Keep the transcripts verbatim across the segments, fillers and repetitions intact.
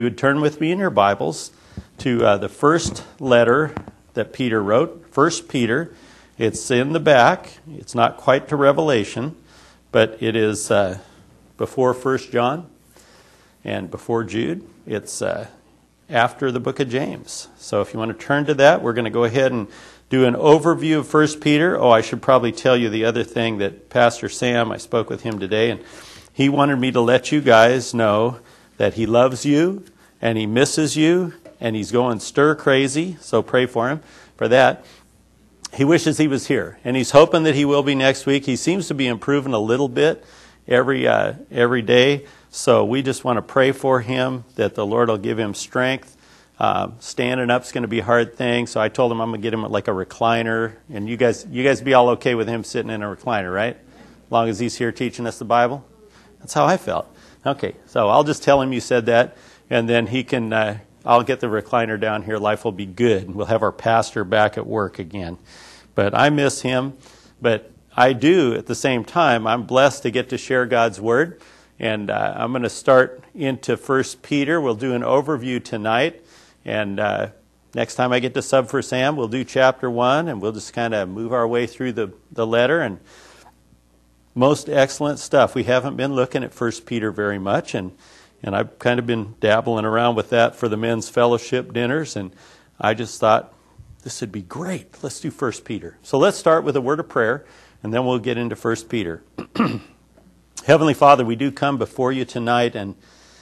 You would turn with me in your Bibles to uh, the first letter that Peter wrote, First Peter. It's in the back. It's not quite to Revelation, but it is uh, before First John and before Jude. It's uh, after the book of James. So if you want to turn to that, we're going to go ahead and do an overview of First Peter. Oh, I should probably tell you the other thing that Pastor Sam, I spoke with him today, and he wanted me to let you guys know that he loves you and he misses you and he's going stir crazy, so pray for him for that. He wishes he was here and he's hoping that he will be next week. He seems to be improving a little bit every uh, every day, so we just want to pray for him that the Lord will give him strength. Uh, standing up is going to be a hard thing, so I told him I'm going to get him like a recliner, and you guys you guys be all okay with him sitting in a recliner, right? As long as he's here teaching us the Bible. That's how I felt. Okay, so I'll just tell him you said that, and then he can, uh, I'll get the recliner down here. Life will be good. We'll have our pastor back at work again. But I miss him, but I do at the same time. I'm blessed to get to share God's Word, and uh, I'm going to start into First Peter. We'll do an overview tonight, and uh, next time I get to sub for Sam, we'll do chapter one, and we'll just kind of move our way through the, the letter, and most excellent stuff. We haven't been looking at First Peter very much, and, and I've kind of been dabbling around with that for the men's fellowship dinners, and I just thought this would be great. Let's do First Peter. So let's start with a word of prayer, and then we'll get into First Peter. Heavenly Father, we do come before you tonight, and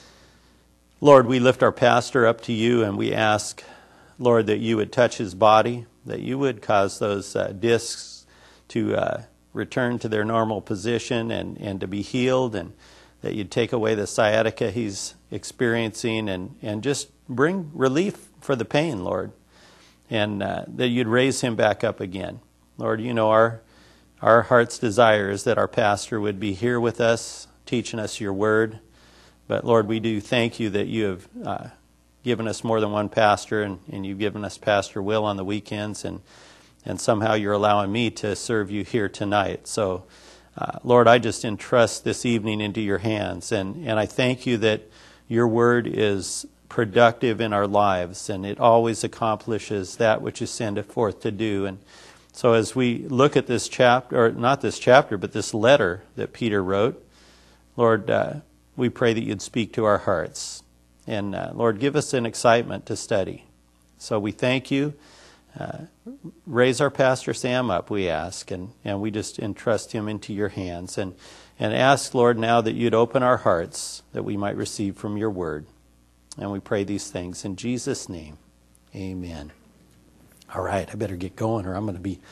Lord, we lift our pastor up to you, and we ask, Lord, that you would touch his body, that you would cause those uh, discs to uh, return to their normal position and, and to be healed, and that you'd take away the sciatica he's experiencing and, and just bring relief for the pain, Lord, and uh, that you'd raise him back up again. Lord, you know our our heart's desire is that our pastor would be here with us, teaching us your word. But Lord, we do thank you that you have uh, given us more than one pastor, and, and you've given us Pastor Will on the weekends, and And somehow you're allowing me to serve you here tonight. So, uh, Lord, I just entrust this evening into your hands. And, and I thank you that your word is productive in our lives, and it always accomplishes that which you send it forth to do. And so as we look at this chapter, or not this chapter, but this letter that Peter wrote, Lord, uh, we pray that you'd speak to our hearts. And, uh, Lord, give us an excitement to study. So we thank you. Uh, raise our pastor Sam up, we ask, and, and we just entrust him into your hands, and, and ask, Lord, now that you'd open our hearts that we might receive from your word. And we pray these things in Jesus' name. Amen. All right, I better get going or I'm going to be...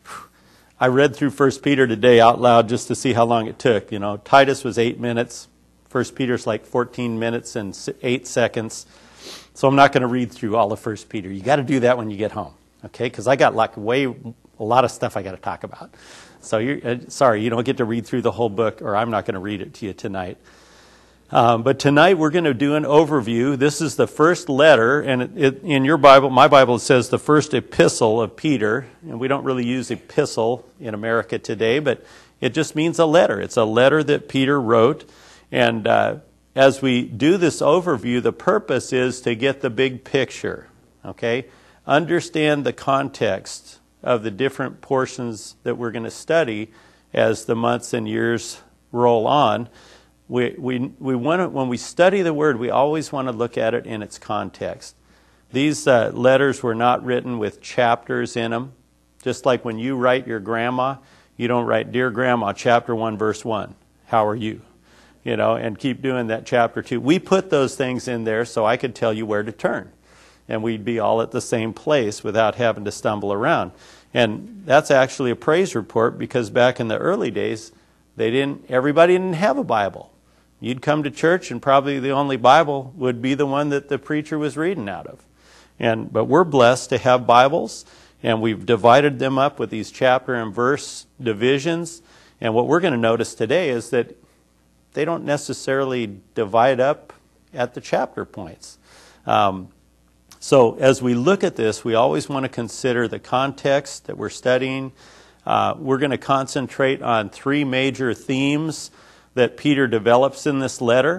I read through First Peter today out loud just to see how long it took. You know, Titus was eight minutes. First Peter's like fourteen minutes and eight seconds. So I'm not going to read through all of First Peter. You got to do that when you get home. Okay, because I got like way a lot of stuff I got to talk about. So you're uh, sorry, you don't get to read through the whole book, or I'm not going to read it to you tonight. Um, but tonight we're going to do an overview. This is the first letter, and it, it, in your Bible, my Bible, it says the first epistle of Peter, and we don't really use epistle in America today, but it just means a letter. It's a letter that Peter wrote, and uh, as we do this overview, the purpose is to get the big picture. Okay. Understand the context of the different portions that we're going to study as the months and years roll on. We we we want to, when we study the Word, we always want to look at it in its context. These uh, letters were not written with chapters in them. Just like when you write your grandma, you don't write, "Dear Grandma, chapter one, verse one. How are you?" You know, and keep doing that chapter two. We put those things in there so I could tell you where to turn. And we'd be all at the same place without having to stumble around. And that's actually a praise report, because back in the early days, they didn't. Everybody didn't have a Bible. You'd come to church, and probably the only Bible would be the one that the preacher was reading out of. And but we're blessed to have Bibles, and we've divided them up with these chapter and verse divisions. And what we're going to notice today is that they don't necessarily divide up at the chapter points. Um, So as we look at this, we always want to consider the context that we're studying. Uh, we're going to concentrate on three major themes that Peter develops in this letter.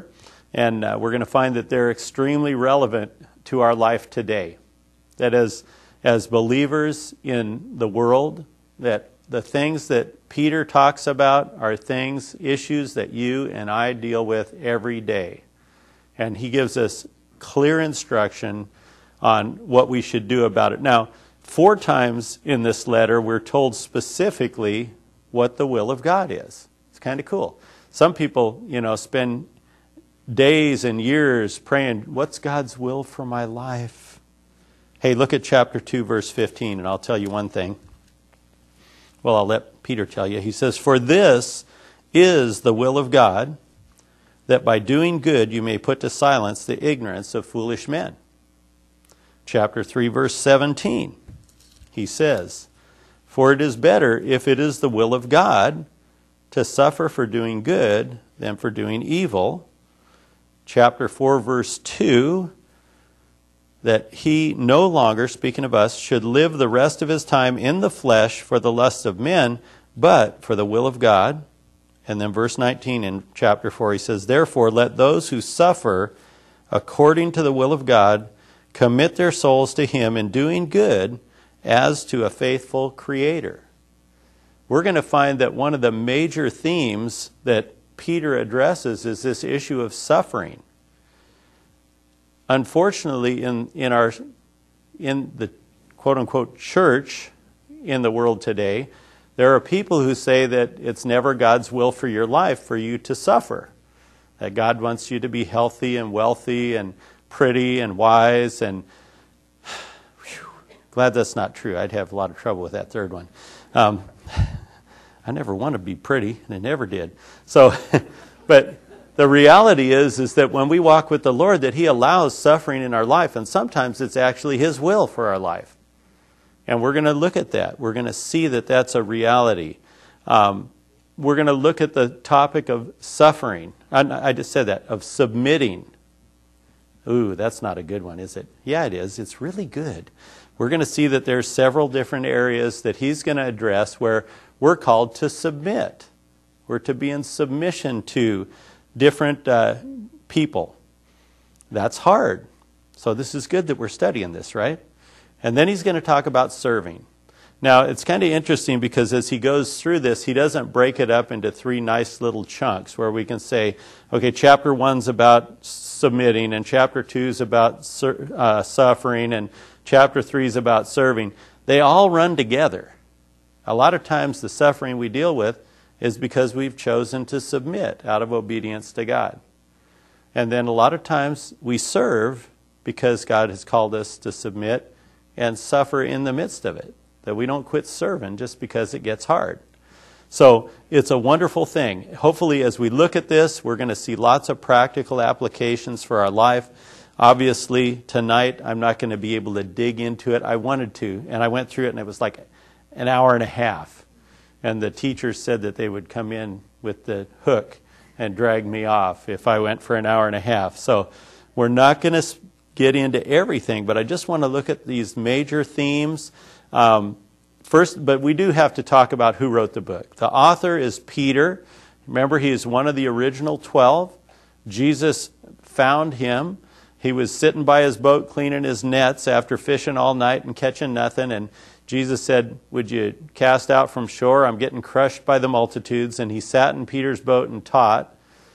And uh, we're going to find that they're extremely relevant to our life today. That as, as believers in the world, that the things that Peter talks about are things, issues that you and I deal with every day. And he gives us clear instruction on what we should do about it. Now, four times in this letter, we're told specifically what the will of God is. It's kind of cool. Some people, you know, spend days and years praying, what's God's will for my life? Hey, look at chapter two, verse fifteen, and I'll tell you one thing. Well, I'll let Peter tell you. He says, for this is the will of God, that by doing good you may put to silence the ignorance of foolish men. Chapter three, verse seventeen, he says, for it is better, if it is the will of God, to suffer for doing good than for doing evil. Chapter four, verse two, that he no longer, speaking of us, should live the rest of his time in the flesh for the lusts of men, but for the will of God. And then verse nineteen in chapter four, he says, therefore let those who suffer according to the will of God commit their souls to him in doing good as to a faithful Creator. We're going to find that one of the major themes that Peter addresses is this issue of suffering. Unfortunately, in, in our in the quote-unquote church in the world today, there are people who say that it's never God's will for your life for you to suffer. That God wants you to be healthy and wealthy and pretty and wise, and whew, glad that's not true. I'd have a lot of trouble with that third one. Um, I never want to be pretty, and I never did. So, but the reality is, is that when we walk with the Lord, that He allows suffering in our life, and sometimes it's actually His will for our life. And we're going to look at that. We're going to see that that's a reality. Um, we're going to look at the topic of suffering. I, I just said that, of submitting. Ooh, that's not a good one, is it? Yeah, it is. It's really good. We're going to see that there's several different areas that he's going to address where we're called to submit. We're to be in submission to different uh, people. That's hard. So this is good that we're studying this, right? And then he's going to talk about serving. Now, it's kind of interesting because as he goes through this, he doesn't break it up into three nice little chunks where we can say, okay, chapter one's about submitting, and chapter two's about uh, suffering, and chapter three's about serving. They all run together. A lot of times the suffering we deal with is because we've chosen to submit out of obedience to God. And then a lot of times we serve because God has called us to submit and suffer in the midst of it. That we don't quit serving just because it gets hard. So it's a wonderful thing. Hopefully as we look at this, we're going to see lots of practical applications for our life. Obviously tonight I'm not going to be able to dig into it. I wanted to, and I went through it and it was like an hour and a half. And the teachers said that they would come in with the hook and drag me off if I went for an hour and a half. So we're not going to get into everything, but I just want to look at these major themes. Um, first, but we do have to talk about who wrote the book. The author is Peter. Remember, he is one of the original twelve. Jesus found him. He was sitting by his boat cleaning his nets after fishing all night and catching nothing. And Jesus said, would you cast out from shore? I'm getting crushed by the multitudes. And he sat in Peter's boat and taught.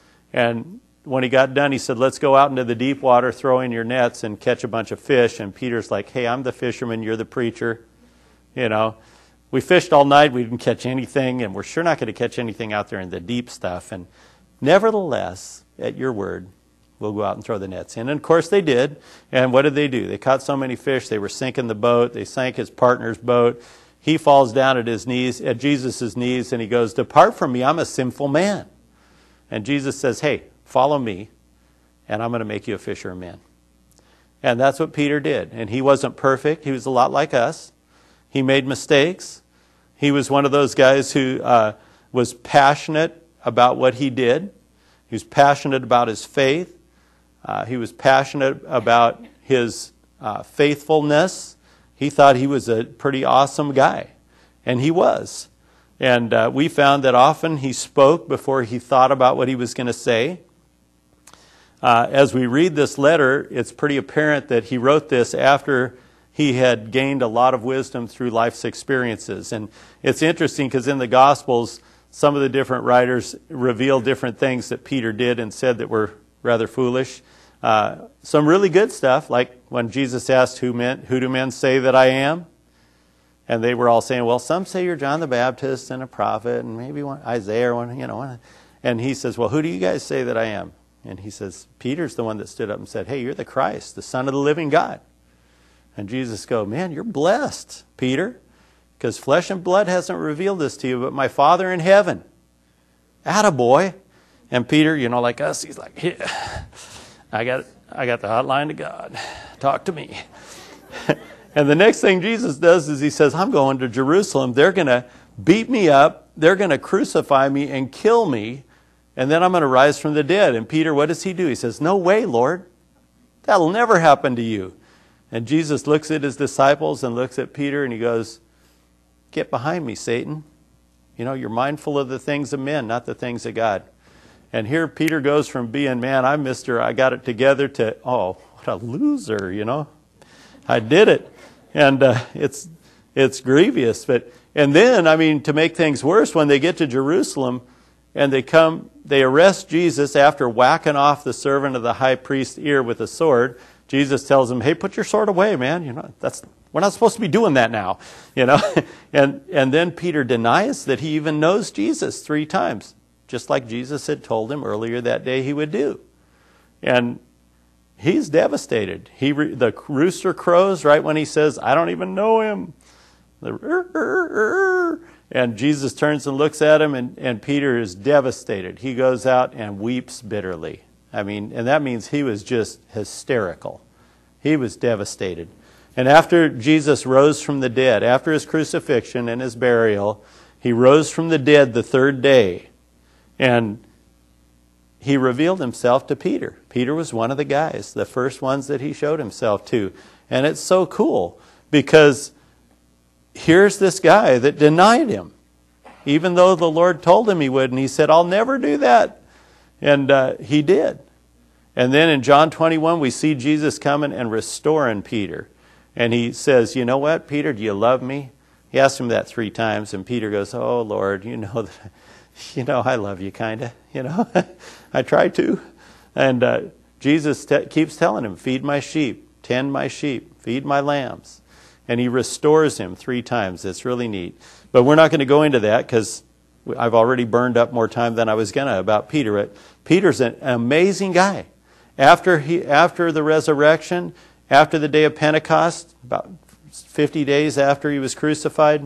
And when he got done, he said, let's go out into the deep water, throw in your nets, and catch a bunch of fish. And Peter's like, hey, I'm the fisherman, you're the preacher. You know, we fished all night, we didn't catch anything, and we're sure not going to catch anything out there in the deep stuff. And nevertheless, at your word, we'll go out and throw the nets in. And of course they did. And what did they do? They caught so many fish, they were sinking the boat. They sank his partner's boat. He falls down at his knees, at Jesus' knees, and he goes, depart from me, I'm a sinful man. And Jesus says, hey, follow me, and I'm going to make you a fisher of men. And that's what Peter did. And he wasn't perfect. He was a lot like us. He made mistakes. He was one of those guys who uh, was passionate about what he did. He was passionate about his faith. Uh, he was passionate about his uh, faithfulness. He thought he was a pretty awesome guy. And he was. And uh, we found that often he spoke before he thought about what he was going to say. uh, as we read this letter, it's pretty apparent that he wrote this after he had gained a lot of wisdom through life's experiences. And it's interesting because in the Gospels, some of the different writers reveal different things that Peter did and said that were rather foolish. Uh, some really good stuff, like when Jesus asked, who, men, who do men say that I am? And they were all saying, well, some say you're John the Baptist and a prophet, and maybe one, Isaiah or one, you know. One. And he says, well, who do you guys say that I am? And he says, Peter's the one that stood up and said, hey, you're the Christ, the Son of the living God. And Jesus goes, man, you're blessed, Peter, because flesh and blood hasn't revealed this to you, but my Father in heaven. Attaboy. And Peter, you know, like us, he's like, yeah, I got, I got the hotline to God. Talk to me. And the next thing Jesus does is he says, I'm going to Jerusalem. They're going to beat me up. They're going to crucify me and kill me. And then I'm going to rise from the dead. And Peter, what does he do? He says, no way, Lord. That'll never happen to you. And Jesus looks at his disciples and looks at Peter and he goes, get behind me, Satan. You know, you're mindful of the things of men, not the things of God. And here Peter goes from being, man, I'm Mister I got it together, to, oh, what a loser, you know. I did it. And uh, it's it's grievous. But and then, I mean, to make things worse, when they get to Jerusalem and they come, they arrest Jesus after whacking off the servant of the high priest's ear with a sword. Jesus tells them, hey, put your sword away, man. You know, that's we're not supposed to be doing that now. You know, and and then Peter denies that he even knows Jesus three times, just like Jesus had told him earlier that day he would do. And he's devastated. He the rooster crows right when he says, I don't even know him. The, er, er, er. And Jesus turns and looks at him, and, and Peter is devastated. He goes out and weeps bitterly. I mean, and that means he was just hysterical. He was devastated. And after Jesus rose from the dead, after his crucifixion and his burial, he rose from the dead the third day. And he revealed himself to Peter. Peter was one of the guys, the first ones that he showed himself to. And it's so cool because here's this guy that denied him, even though the Lord told him he would. And he said, I'll never do that. And uh, he did. And then in John twenty-one, we see Jesus coming and restoring Peter. And he says, you know what, Peter, do you love me? He asked him that three times. And Peter goes, oh, Lord, you know that, you know, I love you, kind of. You know, I try to. And uh, Jesus te- keeps telling him, feed my sheep, tend my sheep, feed my lambs. And he restores him three times. It's really neat. But we're not going to go into that because I've already burned up more time than I was going to about Peter. Peter's an amazing guy. After he, after the resurrection, after the day of Pentecost, about fifty days after he was crucified,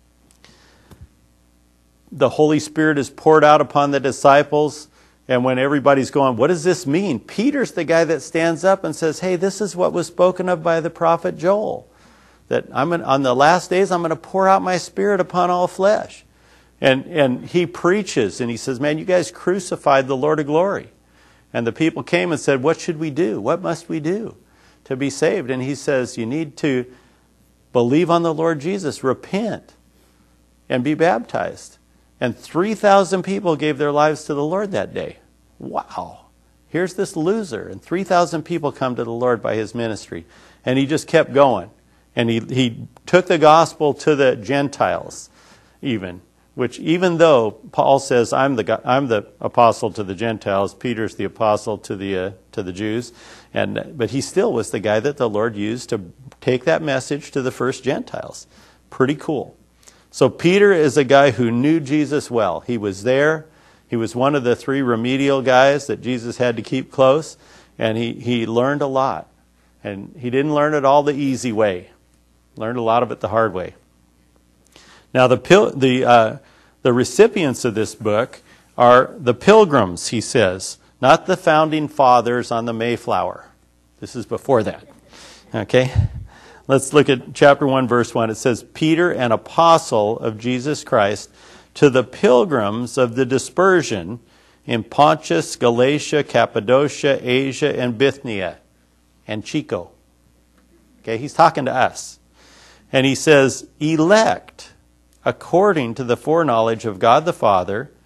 the Holy Spirit is poured out upon the disciples. And when everybody's going, what does this mean? Peter's the guy that stands up and says, hey, this is what was spoken of by the prophet Joel. That I'm in, on the last days, I'm going to pour out my Spirit upon all flesh. And and he preaches and he says, man, you guys crucified the Lord of glory. And the people came and said, what should we do? What must we do to be saved? And he says, you need to believe on the Lord Jesus, repent, and be baptized. And three thousand people gave their lives to the Lord that day. Wow. Here's this loser. And three thousand people come to the Lord by his ministry. And he just kept going. And he, he took the gospel to the Gentiles even. Which even though Paul says, I'm the I'm the apostle to the Gentiles, Peter's the apostle to the uh, to the Jews. and But he still was the guy that the Lord used to take that message to the first Gentiles. Pretty cool. So Peter is a guy who knew Jesus well. He was there. He was one of the three remedial guys that Jesus had to keep close. And he, he learned a lot. And he didn't learn it all the easy way. Learned a lot of it the hard way. Now the pil- the uh, the recipients of this book are the pilgrims, he says, not the founding fathers on the Mayflower. This is before that. Okay? Let's look at chapter one, verse one. It says, Peter, an apostle of Jesus Christ, to the pilgrims of the dispersion in Pontus, Galatia, Cappadocia, Asia, and Bithynia, and Chico. Okay, he's talking to us. And he says, elect according to the foreknowledge of God the Father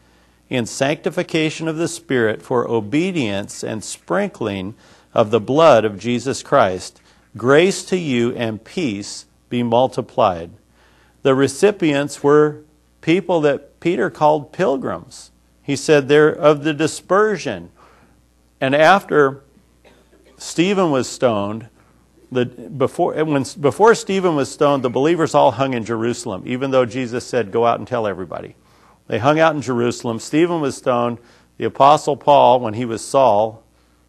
in sanctification of the Spirit for obedience and sprinkling of the blood of Jesus Christ. Grace to you and peace be multiplied. The recipients were people that Peter called pilgrims. He said they're of the dispersion. And after Stephen was stoned, the, before, when, before Stephen was stoned, the believers all hung in Jerusalem, even though Jesus said, go out and tell everybody. They hung out in Jerusalem. Stephen was stoned. The Apostle Paul, when he was Saul,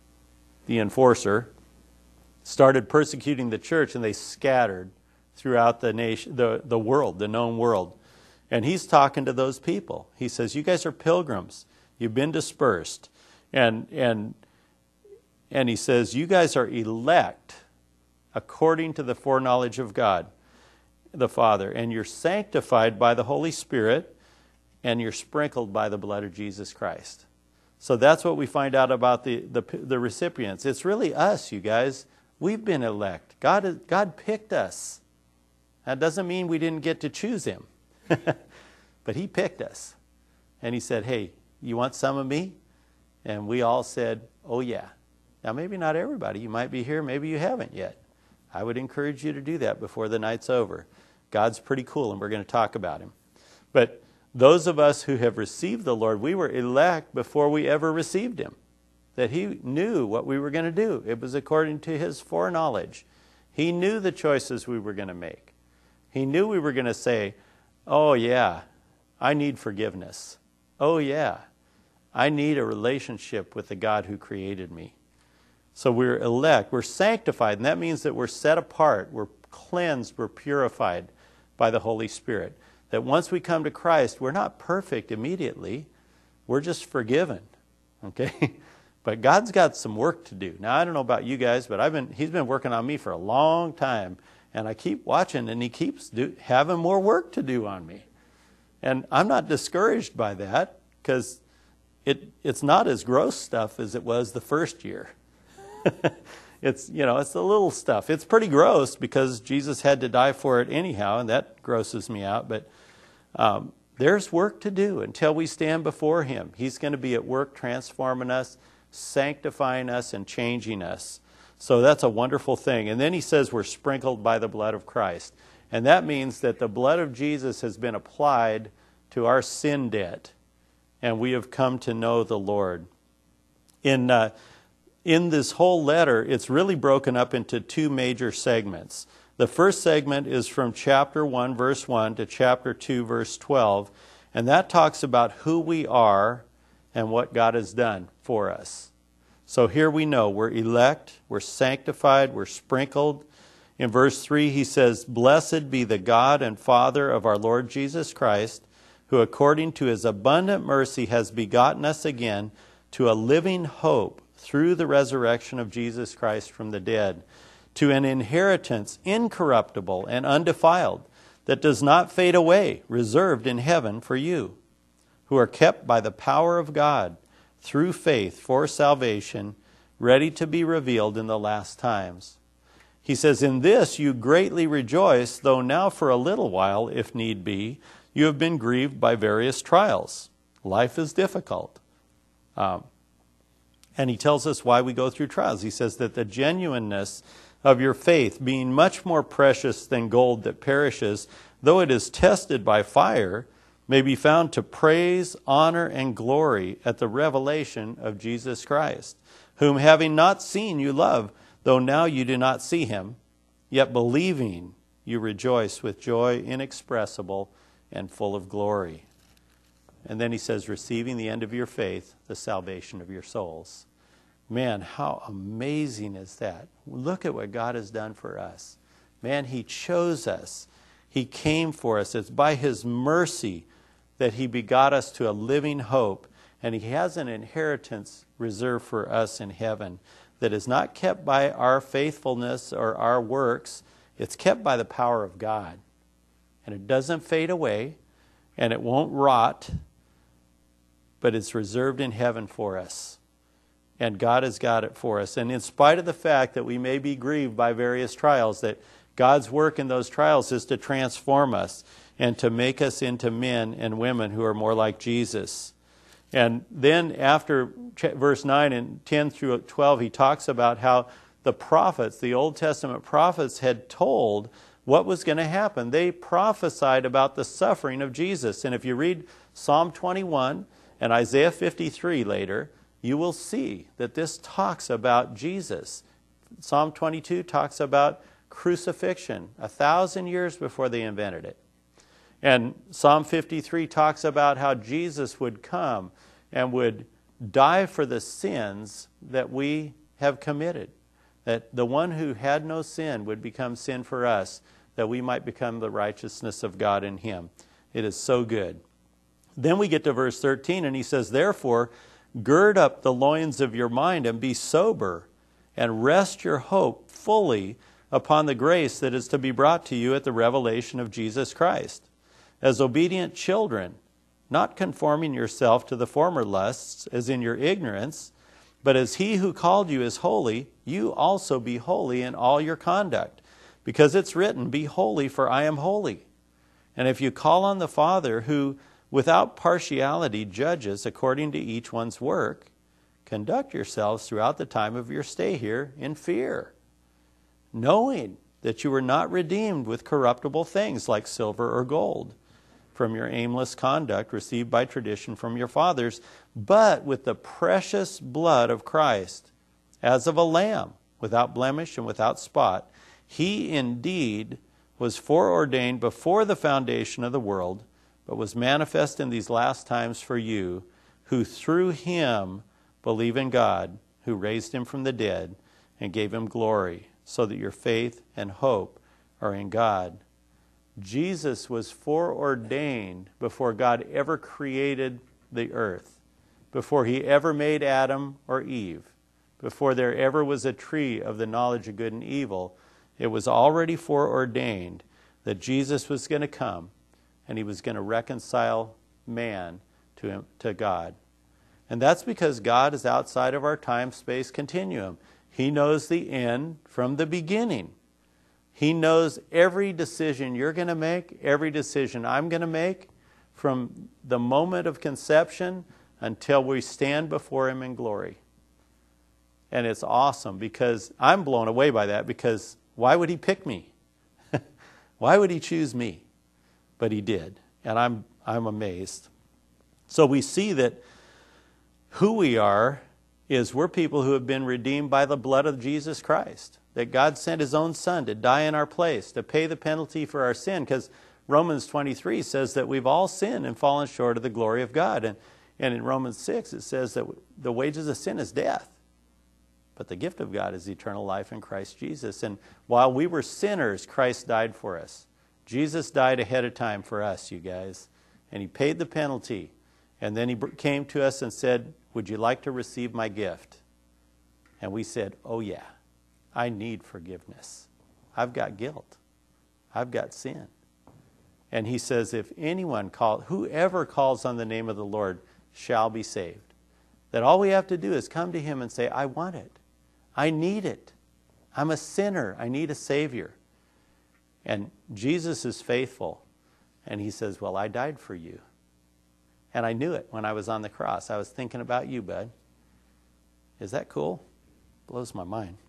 the enforcer, started persecuting the church, and they scattered throughout the nation, the, the world, the known world. And he's talking to those people. He says, you guys are pilgrims. You've been dispersed. And, and, and he says, you guys are elect according to the foreknowledge of God, the Father. And you're sanctified by the Holy Spirit, and you're sprinkled by the blood of Jesus Christ. So that's what we find out about the, the, the recipients. It's really us, you guys. We've been elect. God, God picked us. That doesn't mean we didn't get to choose him. But he picked us. And he said, hey, you want some of me? And we all said, oh yeah. Now maybe not everybody. You might be here, maybe you haven't yet. I would encourage you to do that before the night's over. God's pretty cool, and we're going to talk about him. But those of us who have received the Lord, we were elect before we ever received him. That he knew what we were going to do. It was according to his foreknowledge. He knew the choices we were going to make. He knew we were going to say, oh yeah, I need forgiveness. Oh yeah, I need a relationship with the God who created me. So we're elect, we're sanctified, and that means that we're set apart, we're cleansed, we're purified by the Holy Spirit. That once we come to Christ, we're not perfect immediately, we're just forgiven, okay? But God's got some work to do. Now, I don't know about you guys, but I've been, he's been working on me for a long time, and I keep watching, and he keeps do, having more work to do on me. And I'm not discouraged by that, because it, it's not as gross stuff as it was the first year. It's, you know, it's the little stuff. It's pretty gross because Jesus had to die for it anyhow, and that grosses me out. But um, there's work to do until we stand before him. He's going to be at work transforming us, sanctifying us, and changing us. So that's a wonderful thing. And then he says we're sprinkled by the blood of Christ. And that means that the blood of Jesus has been applied to our sin debt, and we have come to know the Lord. In uh, In this whole letter, it's really broken up into two major segments. The first segment is from chapter one, verse one to chapter two, verse twelve. And that talks about who we are and what God has done for us. So here we know we're elect, we're sanctified, we're sprinkled. In verse three, he says, blessed be the God and Father of our Lord Jesus Christ, who according to his abundant mercy has begotten us again to a living hope through the resurrection of Jesus Christ from the dead, to an inheritance incorruptible and undefiled, that does not fade away, reserved in heaven for you, who are kept by the power of God through faith for salvation, ready to be revealed in the last times. He says, in this you greatly rejoice, though now for a little while, if need be, you have been grieved by various trials. Life is difficult. Um, And he tells us why we go through trials. He says that the genuineness of your faith, being much more precious than gold that perishes, though it is tested by fire, may be found to praise, honor, and glory at the revelation of Jesus Christ, whom having not seen you love, though now you do not see him, yet believing you rejoice with joy inexpressible and full of glory. And then he says, receiving the end of your faith, the salvation of your souls. Man, how amazing is that? Look at what God has done for us. Man, he chose us. He came for us. It's by his mercy that he begot us to a living hope. And he has an inheritance reserved for us in heaven that is not kept by our faithfulness or our works. It's kept by the power of God. And it doesn't fade away, and it won't rot, but it's reserved in heaven for us. And God has got it for us. And in spite of the fact that we may be grieved by various trials, that God's work in those trials is to transform us and to make us into men and women who are more like Jesus. And then after verse nine and ten through twelve, he talks about how the prophets, the Old Testament prophets, had told what was going to happen. They prophesied about the suffering of Jesus. And if you read Psalm twenty-one and Isaiah fifty-three later, you will see that this talks about Jesus. Psalm twenty-two talks about crucifixion a thousand years before they invented it. And Psalm fifty-three talks about how Jesus would come and would die for the sins that we have committed. That the one who had no sin would become sin for us, that we might become the righteousness of God in him. It is so good. Then we get to verse thirteen, and he says, therefore, gird up the loins of your mind and be sober, and rest your hope fully upon the grace that is to be brought to you at the revelation of Jesus Christ. As obedient children, not conforming yourself to the former lusts, as in your ignorance, but as he who called you is holy, you also be holy in all your conduct. Because it's written, be holy, for I am holy. And if you call on the Father, who without partiality judges according to each one's work, conduct yourselves throughout the time of your stay here in fear, knowing that you were not redeemed with corruptible things like silver or gold from your aimless conduct received by tradition from your fathers, but with the precious blood of Christ, as of a lamb, without blemish and without spot. He indeed was foreordained before the foundation of the world, but was manifest in these last times for you, who through him believe in God, who raised him from the dead and gave him glory, so that your faith and hope are in God. Jesus was foreordained before God ever created the earth, before he ever made Adam or Eve, before there ever was a tree of the knowledge of good and evil. It was already foreordained that Jesus was going to come and he was going to reconcile man to him, to God. And that's because God is outside of our time-space continuum. He knows the end from the beginning. He knows every decision you're going to make, every decision I'm going to make, from the moment of conception until we stand before him in glory. And it's awesome because I'm blown away by that, because why would he pick me? Why would he choose me? But he did, and I'm I'm amazed. So we see that who we are is we're people who have been redeemed by the blood of Jesus Christ. That God sent his own Son to die in our place, to pay the penalty for our sin, because Romans twenty-three says that we've all sinned and fallen short of the glory of God. And, and in Romans six it says that the wages of sin is death, but the gift of God is eternal life in Christ Jesus. And while we were sinners, Christ died for us. Jesus died ahead of time for us, you guys. And he paid the penalty. And then he came to us and said, would you like to receive my gift? And we said, oh yeah, I need forgiveness. I've got guilt. I've got sin. And he says, if anyone calls, whoever calls on the name of the Lord shall be saved. That all we have to do is come to him and say, I want it. I need it. I'm a sinner. I need a Savior. And Jesus is faithful. And he says, well, I died for you. And I knew it when I was on the cross. I was thinking about you, bud. Is that cool? Blows my mind.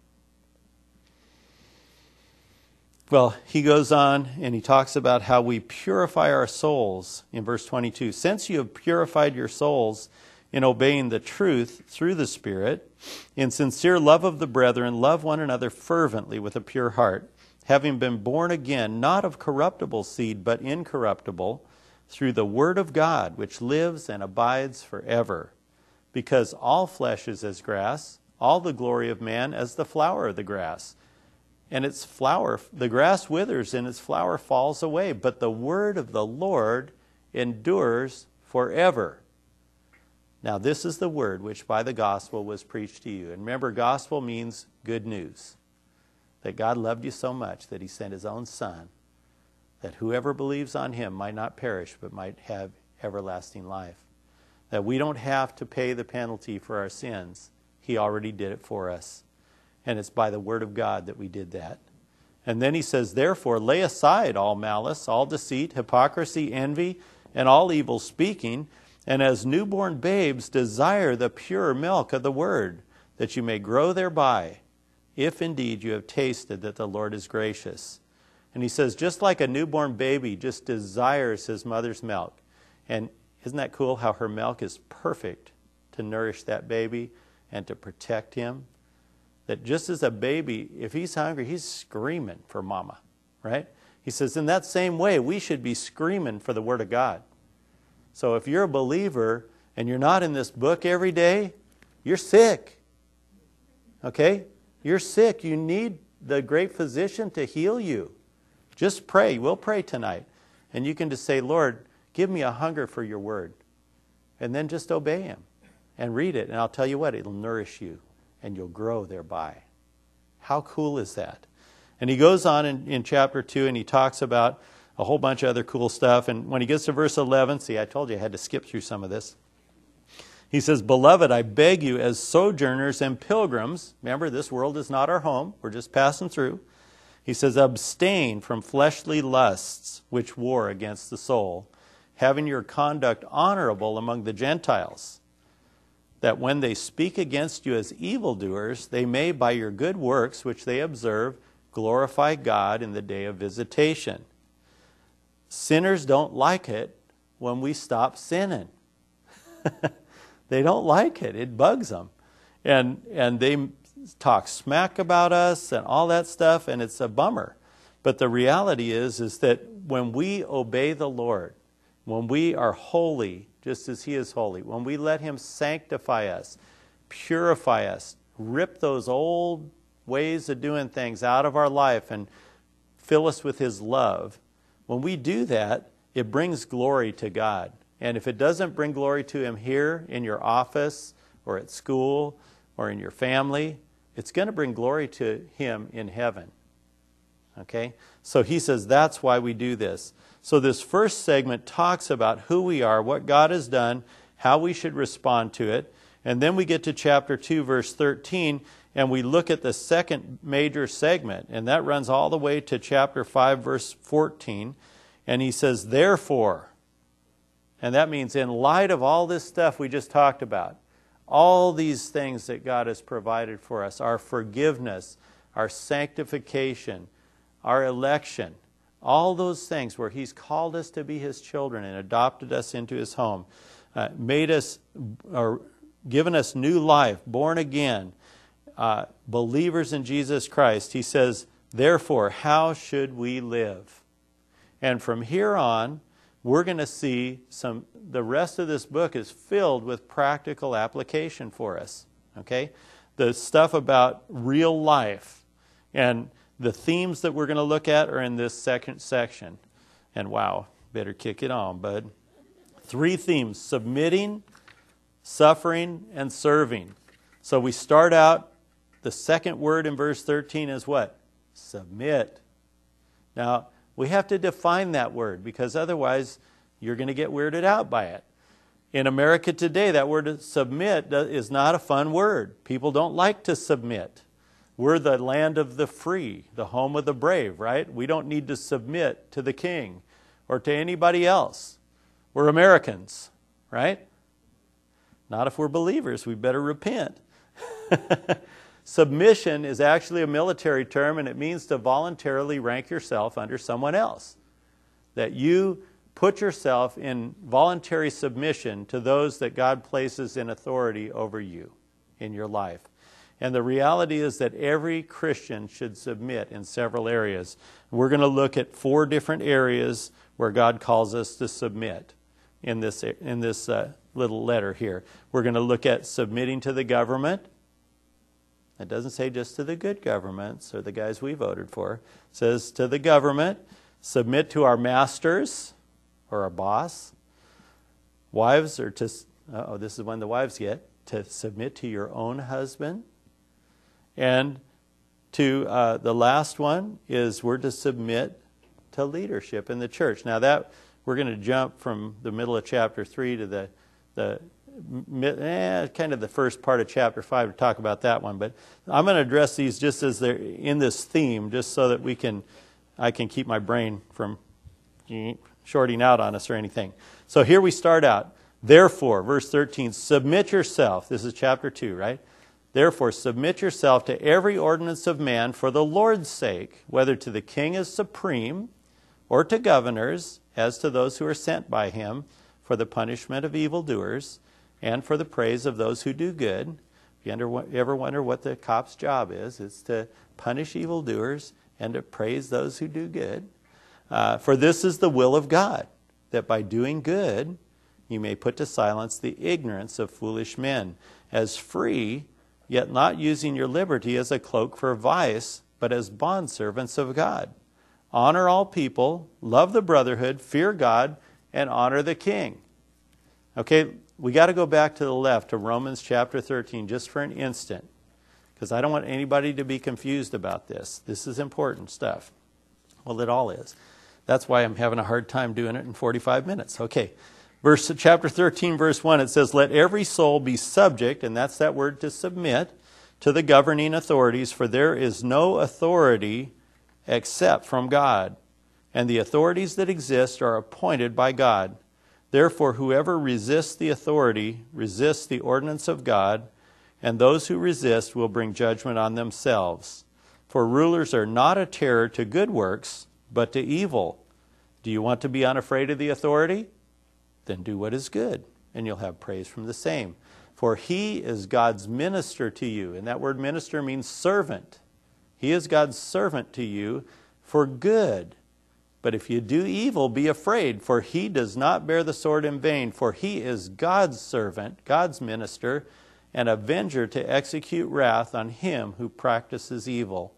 Well, he goes on and he talks about how we purify our souls in verse twenty-two. Since you have purified your souls in obeying the truth through the Spirit, in sincere love of the brethren, love one another fervently with a pure heart, having been born again, not of corruptible seed, but incorruptible, through the word of God, which lives and abides forever. Because all flesh is as grass, all the glory of man as the flower of the grass. And its flower, the grass withers and its flower falls away, but the word of the Lord endures forever. Now this is the word which by the gospel was preached to you. And remember, gospel means good news. That God loved you so much that he sent his own Son, that whoever believes on him might not perish, but might have everlasting life. That we don't have to pay the penalty for our sins. He already did it for us. And it's by the word of God that we did that. And then he says, therefore, lay aside all malice, all deceit, hypocrisy, envy, and all evil speaking, And as newborn babes, desire the pure milk of the word, that you may grow thereby, if indeed you have tasted that the Lord is gracious. And he says, just like a newborn baby just desires his mother's milk. And isn't that cool how her milk is perfect to nourish that baby and to protect him? That just as a baby, if he's hungry, he's screaming for mama, right? He says, in that same way, we should be screaming for the Word of God. So if you're a believer and you're not in this book every day, you're sick. Okay? You're sick. You need the great physician to heal you. Just pray. We'll pray tonight. And you can just say, Lord, give me a hunger for your word. And then just obey him and read it. And I'll tell you what, it'll nourish you and you'll grow thereby. How cool is that? And he goes on in, in chapter two and he talks about a whole bunch of other cool stuff. And when he gets to verse eleven, see, I told you I had to skip through some of this. He says, Beloved, I beg you as sojourners and pilgrims, remember this world is not our home, we're just passing through. He says, abstain from fleshly lusts which war against the soul, having your conduct honorable among the Gentiles, that when they speak against you as evildoers, they may by your good works which they observe glorify God in the day of visitation. Sinners don't like it when we stop sinning. They don't like it. It bugs them. And and they talk smack about us and all that stuff, and it's a bummer. But the reality is, is that when we obey the Lord, when we are holy, just as he is holy, when we let him sanctify us, purify us, rip those old ways of doing things out of our life and fill us with his love, when we do that, it brings glory to God. And if it doesn't bring glory to him here in your office or at school or in your family, it's going to bring glory to him in heaven. Okay? So he says that's why we do this. So this first segment talks about who we are, what God has done, how we should respond to it. And then we get to chapter two, verse thirteen, and we look at the second major segment. And that runs all the way to chapter five, verse fourteen. And he says, therefore, and that means in light of all this stuff we just talked about, all these things that God has provided for us, our forgiveness, our sanctification, our election, all those things where he's called us to be his children and adopted us into his home, uh, made us, or given us new life, born again, uh, believers in Jesus Christ. He says, therefore, how should we live? And from here on, we're going to see some, the rest of this book is filled with practical application for us. Okay? The stuff about real life and the themes that we're going to look at are in this second section. And wow, better kick it on, bud. Three themes: submitting, suffering, and serving. So we start out, the second word in verse thirteen is what? Submit. Now, we have to define that word because otherwise you're going to get weirded out by it. In America today, that word submit is not a fun word. People don't like to submit. We're the land of the free, the home of the brave, right? We don't need to submit to the king or to anybody else. We're Americans, right? Not if we're believers. We better repent. Submission is actually a military term, and it means to voluntarily rank yourself under someone else. That you put yourself in voluntary submission to those that God places in authority over you in your life. And the reality is that every Christian should submit in several areas. We're going to look at four different areas where God calls us to submit in this, in this uh, little letter here. We're going to look at submitting to the government. It doesn't say just to the good governments or the guys we voted for. It says to the government, submit to our masters or our boss. Wives are to, uh-oh, this is when the wives get, to submit to your own husband. And to uh, the last one is we're to submit to leadership in the church. Now that, we're going to jump from the middle of chapter three to the, the Eh, kind of the first part of chapter five to talk about that one, but I'm going to address these just as they're in this theme, just so that we can, I can keep my brain from shorting out on us or anything. So here we start out. Therefore, verse thirteen, submit yourself. This is chapter two, right? Therefore, submit yourself to every ordinance of man for the Lord's sake, whether to the king as supreme, or to governors, as to those who are sent by him, for the punishment of evildoers, and for the praise of those who do good. If you ever wonder what the cop's job is, it's to punish evildoers and to praise those who do good. Uh, for this is the will of God, that by doing good you may put to silence the ignorance of foolish men, as free, yet not using your liberty as a cloak for vice, but as bondservants of God. Honor all people, love the brotherhood, fear God, and honor the king. Okay, we got to go back to the left to Romans chapter thirteen just for an instant, because I don't want anybody to be confused about this. This is important stuff. Well, it all is. That's why I'm having a hard time doing it in forty-five minutes. Okay, verse chapter thirteen, verse one, it says, let every soul be subject, and that's that word to submit, to the governing authorities, for there is no authority except from God, and the authorities that exist are appointed by God. Therefore, whoever resists the authority resists the ordinance of God, and those who resist will bring judgment on themselves. For rulers are not a terror to good works, but to evil. Do you want to be unafraid of the authority? Then do what is good, and you'll have praise from the same. For he is God's minister to you. And that word minister means servant. He is God's servant to you for good. But if you do evil, be afraid, for he does not bear the sword in vain, for he is God's servant, God's minister, an avenger to execute wrath on him who practices evil.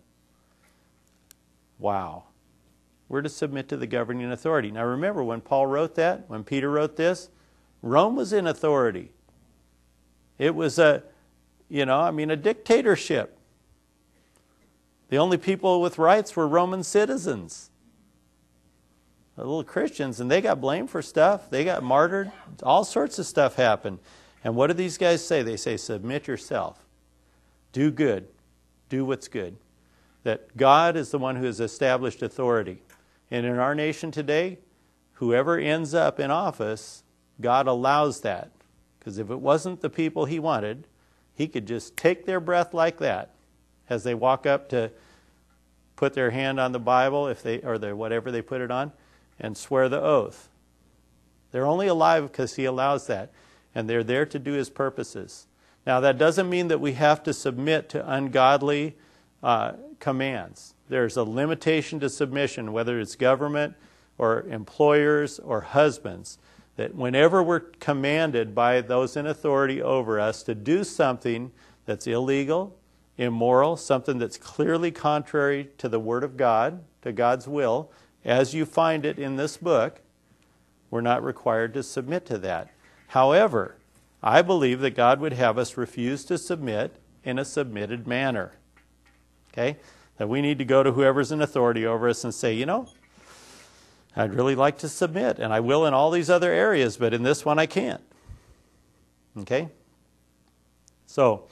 Wow. We're to submit to the governing authority. Now remember, when Paul wrote that, when Peter wrote this, Rome was in authority. It was a, you know, I mean, a dictatorship. The only people with rights were Roman citizens. The little Christians, and they got blamed for stuff. They got martyred. All sorts of stuff happened. And what do these guys say? They say, submit yourself. Do good. Do what's good. That God is the one who has established authority. And in our nation today, whoever ends up in office, God allows that. Because if it wasn't the people he wanted, he could just take their breath like that as they walk up to put their hand on the Bible, if they or their whatever they put it on, and swear the oath. They're only alive because he allows that. And they're there to do his purposes. Now, that doesn't mean that we have to submit to ungodly uh, commands. There's a limitation to submission, whether it's government or employers or husbands, that whenever we're commanded by those in authority over us to do something that's illegal, immoral, something that's clearly contrary to the Word of God, to God's will, as you find it in this book, we're not required to submit to that. However, I believe that God would have us refuse to submit in a submitted manner. Okay? That we need to go to whoever's in authority over us and say, you know, I'd really like to submit, and I will in all these other areas, but in this one I can't. Okay? So,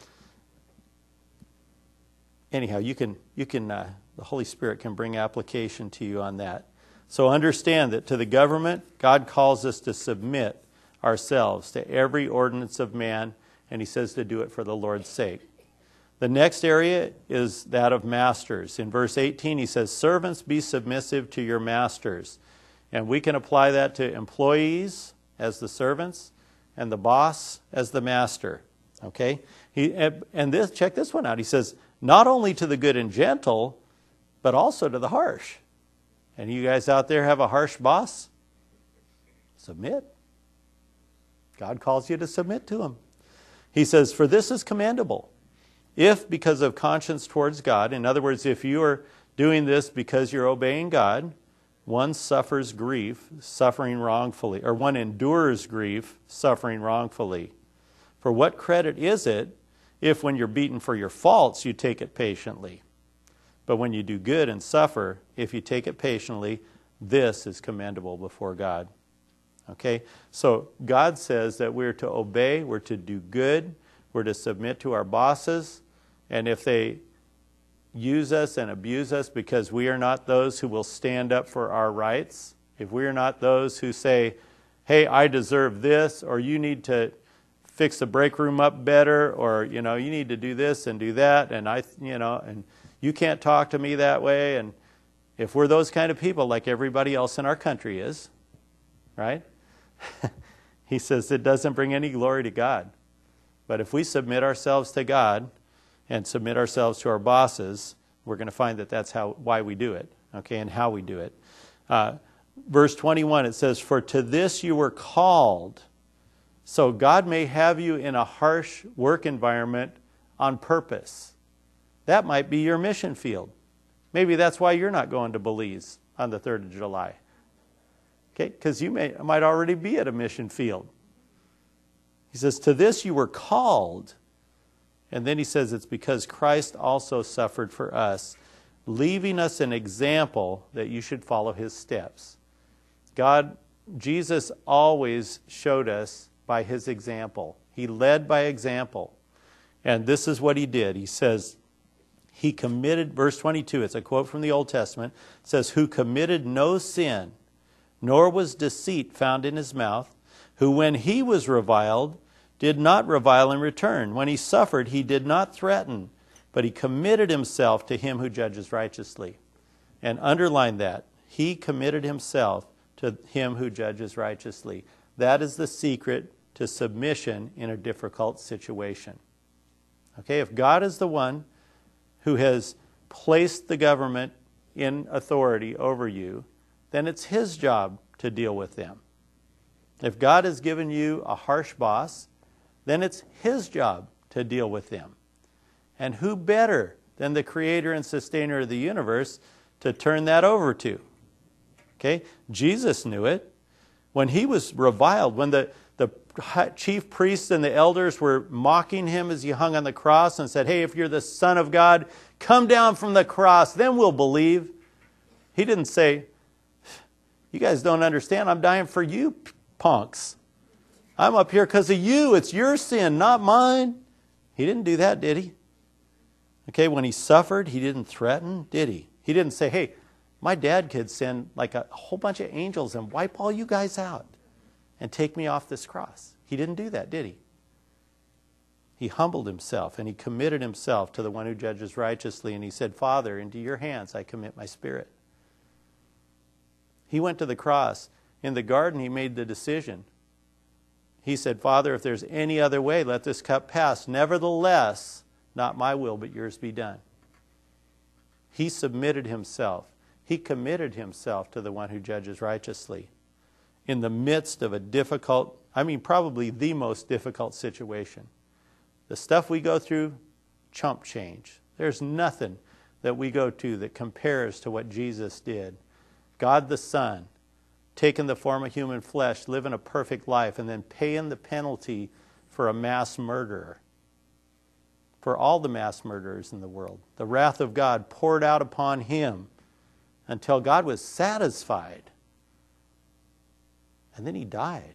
anyhow, you can, you can uh, the Holy Spirit can bring application to you on that. So understand that to the government, God calls us to submit ourselves to every ordinance of man, and he says to do it for the Lord's sake. The next area is that of masters. In verse eighteen, he says, servants, be submissive to your masters. And we can apply that to employees as the servants and the boss as the master. Okay? He, and this, check this one out. He says, not only to the good and gentle, but also to the harsh. And you guys out there have a harsh boss? Submit. God calls you to submit to him. He says, for this is commendable. If because of conscience towards God, in other words, if you are doing this because you're obeying God, one suffers grief, suffering wrongfully, or one endures grief, suffering wrongfully. For what credit is it if when you're beaten for your faults, you take it patiently? But when you do good and suffer, if you take it patiently, this is commendable before God. Okay? So God says that we're to obey, we're to do good, we're to submit to our bosses, and if they use us and abuse us because we are not those who will stand up for our rights, if we are not those who say, hey, I deserve this, or you need to fix the break room up better, or, you know, you need to do this and do that, and I, you know, and you can't talk to me that way. And if we're those kind of people, like everybody else in our country is, right? He says it doesn't bring any glory to God. But if we submit ourselves to God and submit ourselves to our bosses, we're going to find that that's how why we do it, okay, and how we do it. Uh, verse twenty-one, it says, "For to this you were called." So God may have you in a harsh work environment on purpose. That might be your mission field. Maybe that's why you're not going to Belize on the third of July. Okay, because you may might already be at a mission field. He says, to this you were called. And then he says it's because Christ also suffered for us, leaving us an example that you should follow his steps. God, Jesus always showed us by his example. He led by example. And this is what he did. He says, he committed, verse twenty-two, it's a quote from the Old Testament, it says, who committed no sin, nor was deceit found in his mouth, who when he was reviled, did not revile in return. When he suffered, he did not threaten, but he committed himself to him who judges righteously. And underline that. He committed himself to him who judges righteously. That is the secret to submission in a difficult situation. Okay, if God is the one who has placed the government in authority over you, then it's his job to deal with them. If God has given you a harsh boss, then it's his job to deal with them. And who better than the creator and sustainer of the universe to turn that over to? Okay, Jesus knew it. When he was reviled, when the, the chief priests and the elders were mocking him as he hung on the cross and said, hey, if you're the Son of God, come down from the cross, then we'll believe. He didn't say, you guys don't understand, I'm dying for you punks. I'm up here because of you. It's your sin, not mine. He didn't do that, did he? Okay, when he suffered, he didn't threaten, did he? He didn't say, hey, my dad could send like a whole bunch of angels and wipe all you guys out and take me off this cross. He didn't do that, did he? He humbled himself and he committed himself to the one who judges righteously. And he said, Father, into your hands I commit my spirit. He went to the cross. In the garden, he made the decision. He said, Father, if there's any other way, let this cup pass. Nevertheless, not my will, but yours be done. He submitted himself. He committed himself to the one who judges righteously. In the midst of a difficult, I mean, probably the most difficult situation. The stuff we go through, chump change. There's nothing that we go to that compares to what Jesus did. God the Son, taking the form of human flesh, living a perfect life, and then paying the penalty for a mass murderer. For all the mass murderers in the world. The wrath of God poured out upon him until God was satisfied. And then he died.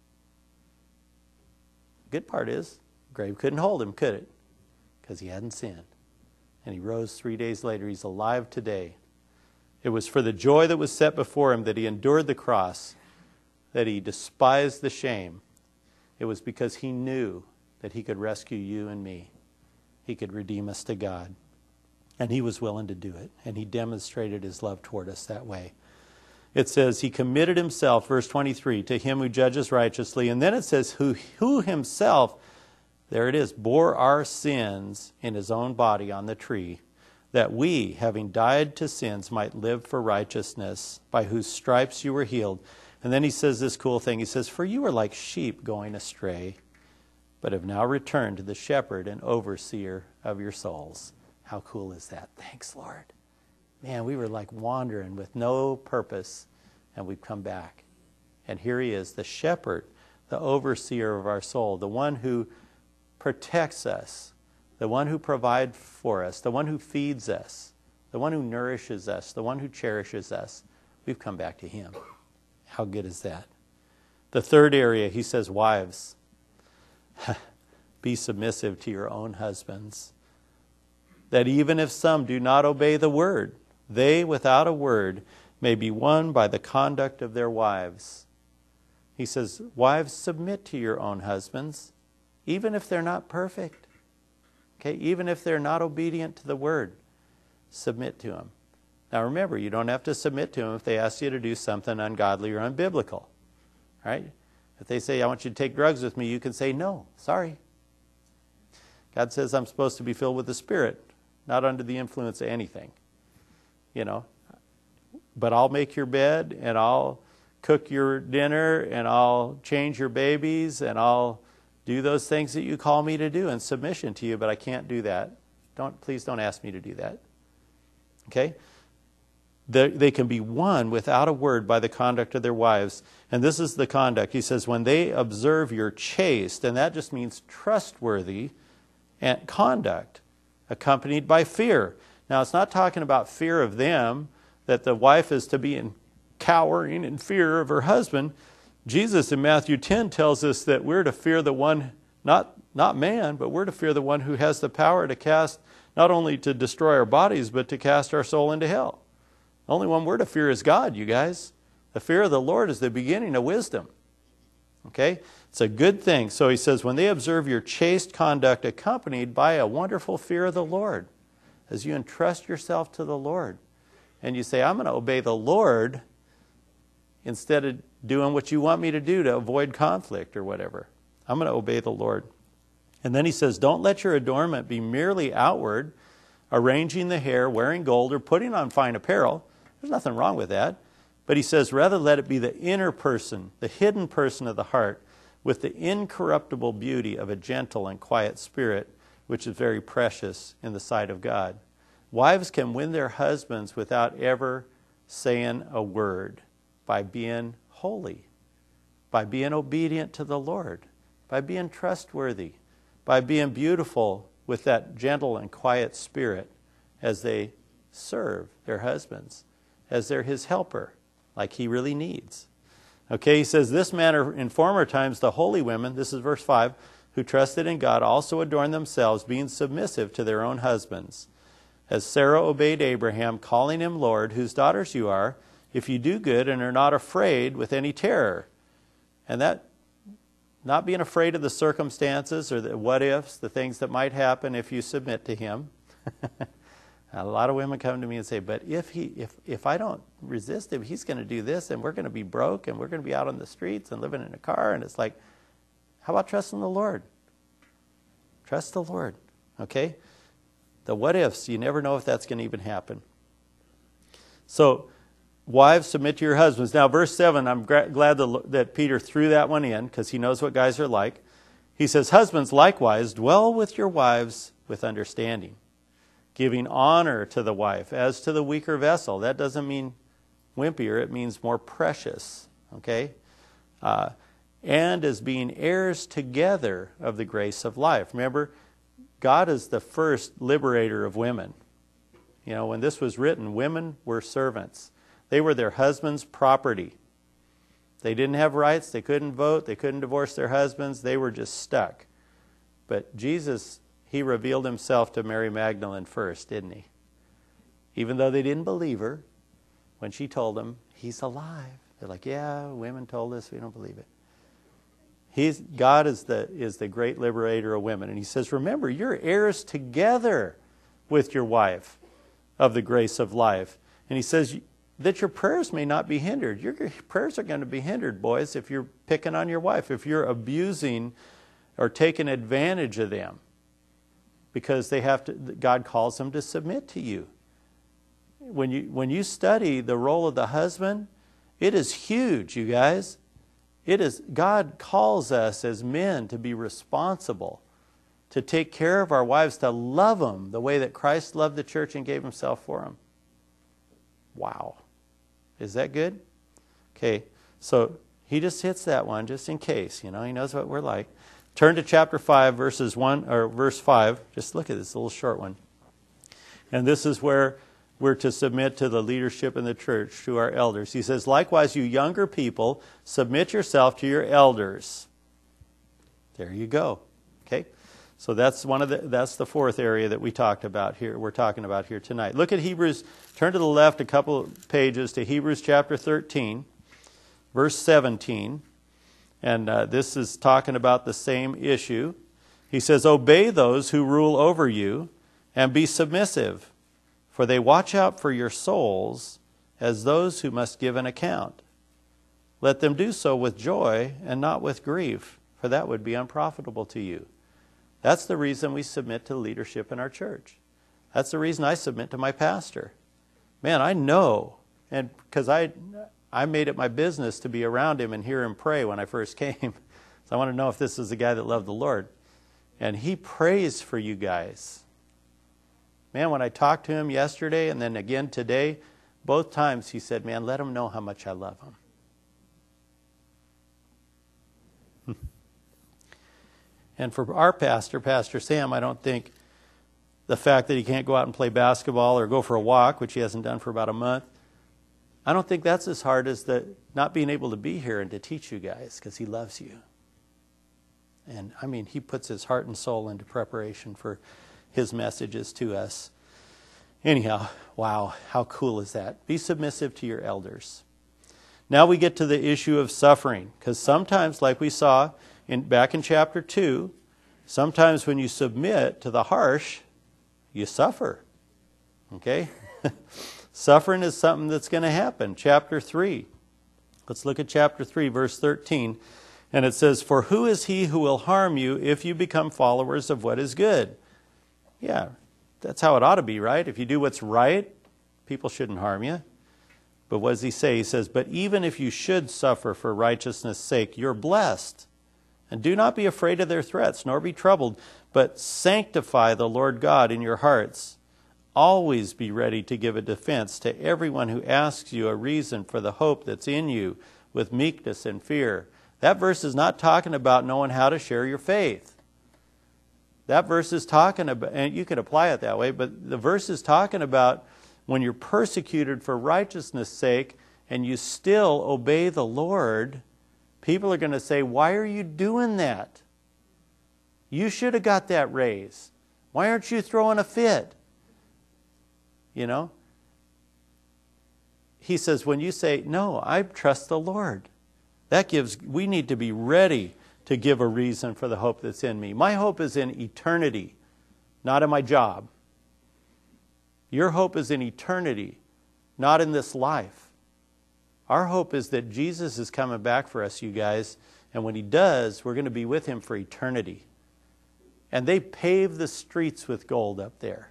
The good part is, the grave couldn't hold him, could it? Because he hadn't sinned. And he rose three days later. He's alive today. It was for the joy that was set before him that he endured the cross, that he despised the shame. It was because he knew that he could rescue you and me. He could redeem us to God. And he was willing to do it. And he demonstrated his love toward us that way. It says he committed himself, verse twenty-three, to him who judges righteously. And then it says who, who himself, there it is, bore our sins in his own body on the tree, that we, having died to sins, might live for righteousness, by whose stripes you were healed. And then he says this cool thing. He says, for you were like sheep going astray, but have now returned to the shepherd and overseer of your souls. How cool is that? Thanks, Lord. Man, we were like wandering with no purpose, and we've come back. And here he is, the shepherd, the overseer of our soul, the one who protects us, the one who provides for us, the one who feeds us, the one who nourishes us, the one who cherishes us. We've come back to him. How good is that? The third area, he says, wives, be submissive to your own husbands, that even if some do not obey the word, they without a word may be won by the conduct of their wives. He says, wives, submit to your own husbands, even if they're not perfect. Okay, even if they're not obedient to the word, submit to them. Now remember, you don't have to submit to them if they ask you to do something ungodly or unbiblical. Right? If they say, I want you to take drugs with me, you can say, no, sorry. God says I'm supposed to be filled with the Spirit, not under the influence of anything. You know, but I'll make your bed, and I'll cook your dinner, and I'll change your babies, and I'll do those things that you call me to do in submission to you, but I can't do that. Don't, please don't ask me to do that. Okay? They, they can be won without a word by the conduct of their wives. And this is the conduct. He says, when they observe your chaste, and that just means trustworthy and conduct, accompanied by fear. Now, it's not talking about fear of them, that the wife is to be in cowering in fear of her husband. Jesus in Matthew ten tells us that we're to fear the one, not, not man, but we're to fear the one who has the power to cast, not only to destroy our bodies, but to cast our soul into hell. The only one we're to fear is God, you guys. The fear of the Lord is the beginning of wisdom. Okay? It's a good thing. So he says, when they observe your chaste conduct accompanied by a wonderful fear of the Lord, as you entrust yourself to the Lord, and you say, I'm going to obey the Lord instead of doing what you want me to do to avoid conflict or whatever. I'm going to obey the Lord. And then he says, don't let your adornment be merely outward, arranging the hair, wearing gold, or putting on fine apparel. There's nothing wrong with that. But he says, rather let it be the inner person, the hidden person of the heart, with the incorruptible beauty of a gentle and quiet spirit, which is very precious in the sight of God. Wives can win their husbands without ever saying a word, by being holy, by being obedient to the Lord, by being trustworthy, by being beautiful with that gentle and quiet spirit as they serve their husbands, as they're his helper, like he really needs. Okay, he says, this manner in former times the holy women, this is verse five, who trusted in God also adorned themselves, being submissive to their own husbands. As Sarah obeyed Abraham, calling him Lord, whose daughters you are, if you do good and are not afraid with any terror. And that, not being afraid of the circumstances or the what ifs, the things that might happen if you submit to him. A lot of women come to me and say, but if he, if, if I don't resist him, he's going to do this, and we're going to be broke, and we're going to be out on the streets and living in a car. And it's like, how about trusting the Lord? Trust the Lord, okay? The what ifs, you never know if that's going to even happen. So, wives, submit to your husbands. Now, verse seven, I'm gra- glad that, that Peter threw that one in, because he knows what guys are like. He says, husbands, likewise, dwell with your wives with understanding, giving honor to the wife as to the weaker vessel. That doesn't mean wimpier, it means more precious, okay? Uh, and as being heirs together of the grace of life. Remember, God is the first liberator of women. You know, when this was written, women were servants. They were their husband's property. They didn't have rights, they couldn't vote, they couldn't divorce their husbands, they were just stuck. But Jesus, he revealed himself to Mary Magdalene first, didn't he? Even though they didn't believe her, when she told them, he's alive. They're like, yeah, women told us, we don't believe it. He's, God is the, is the great liberator of women. And he says, remember, you're heirs together with your wife of the grace of life. And he says that your prayers may not be hindered. Your prayers are going to be hindered, boys, if you're picking on your wife, if you're abusing or taking advantage of them. Because they have to, God calls them to submit to you. When you, when you study the role of the husband, it is huge, you guys. It is, God calls us as men to be responsible, to take care of our wives, to love them the way that Christ loved the church and gave himself for them. Wow. Is that good? Okay, so he just hits that one just in case. You know, he knows what we're like. Turn to chapter five, verses one or verse five. Just look at this little short one. And this is where we're to submit to the leadership in the church, to our elders. He says, likewise, you younger people, submit yourself to your elders. There you go. Okay? So that's one of the that's the fourth area that we talked about here. We're talking about here tonight. Look at Hebrews, turn to the left a couple of pages to Hebrews chapter thirteen, verse seventeen. And uh, this is talking about the same issue. He says, obey those who rule over you and be submissive, for they watch out for your souls as those who must give an account. Let them do so with joy and not with grief, for that would be unprofitable to you. That's the reason we submit to leadership in our church. That's the reason I submit to my pastor. Man, I know, and because I I made it my business to be around him and hear him pray when I first came. So I want to know if this is the guy that loved the Lord. And he prays for you guys. Man, when I talked to him yesterday and then again today, both times he said, man, let him know how much I love him. And for our pastor, Pastor Sam, I don't think the fact that he can't go out and play basketball or go for a walk, which he hasn't done for about a month, I don't think that's as hard as the not being able to be here and to teach you guys, because he loves you. And I mean, he puts his heart and soul into preparation for his messages to us. Anyhow, wow, how cool is that? Be submissive to your elders. Now we get to the issue of suffering, because sometimes, like we saw in back in chapter two, sometimes when you submit to the harsh, you suffer. Okay? Suffering is something that's going to happen. Chapter three. Let's look at chapter three, verse thirteen. And it says, for who is he who will harm you if you become followers of what is good? Yeah, that's how it ought to be, right? If you do what's right, people shouldn't harm you. But what does he say? He says, but even if you should suffer for righteousness' sake, you're blessed. And do not be afraid of their threats, nor be troubled, but sanctify the Lord God in your hearts. Always be ready to give a defense to everyone who asks you a reason for the hope that's in you with meekness and fear. That verse is not talking about knowing how to share your faith. That verse is talking about, and you could apply it that way, but the verse is talking about when you're persecuted for righteousness' sake and you still obey the Lord, people are going to say, why are you doing that? You should have got that raise. Why aren't you throwing a fit? You know? He says, when you say, no, I trust the Lord, that gives, we need to be ready to give a reason for the hope that's in me. My hope is in eternity, not in my job. Your hope is in eternity, not in this life. Our hope is that Jesus is coming back for us, you guys, and when he does, we're going to be with him for eternity. And they pave the streets with gold up there.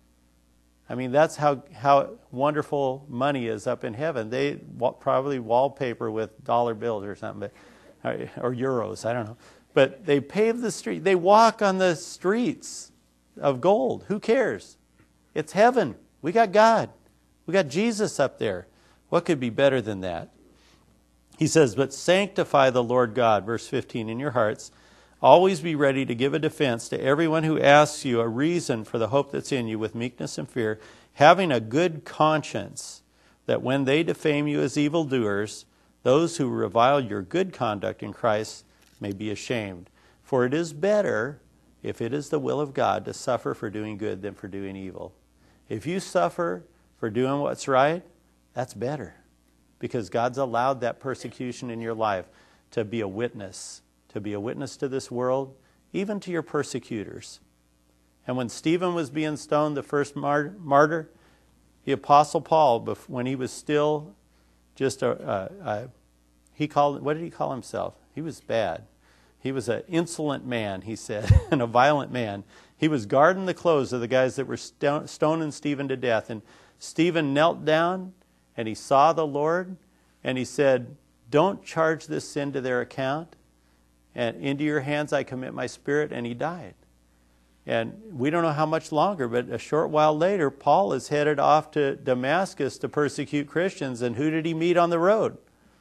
I mean, that's how, how wonderful money is up in heaven. They probably wallpaper with dollar bills or something, but, or euros, I don't know. But they pave the street. They walk on the streets of gold. Who cares? It's heaven. We got God. We got Jesus up there. What could be better than that? He says, but sanctify the Lord God, verse fifteen, in your hearts. Always be ready to give a defense to everyone who asks you a reason for the hope that's in you with meekness and fear, having a good conscience, that when they defame you as evildoers, those who revile your good conduct in Christ may be ashamed. For it is better, if it is the will of God, to suffer for doing good than for doing evil. If you suffer for doing what's right, that's better, because God's allowed that persecution in your life to be a witness, to be a witness to this world, even to your persecutors. And when Stephen was being stoned, the first martyr, the Apostle Paul, when he was still just a, a, a he called, what did he call himself? He was bad. He was an insolent man, he said, and a violent man. He was guarding the clothes of the guys that were stoning Stephen to death. And Stephen knelt down, and he saw the Lord, and he said, don't charge this sin to their account, and into your hands I commit my spirit, and he died. And we don't know how much longer, but a short while later, Paul is headed off to Damascus to persecute Christians, and who did he meet on the road?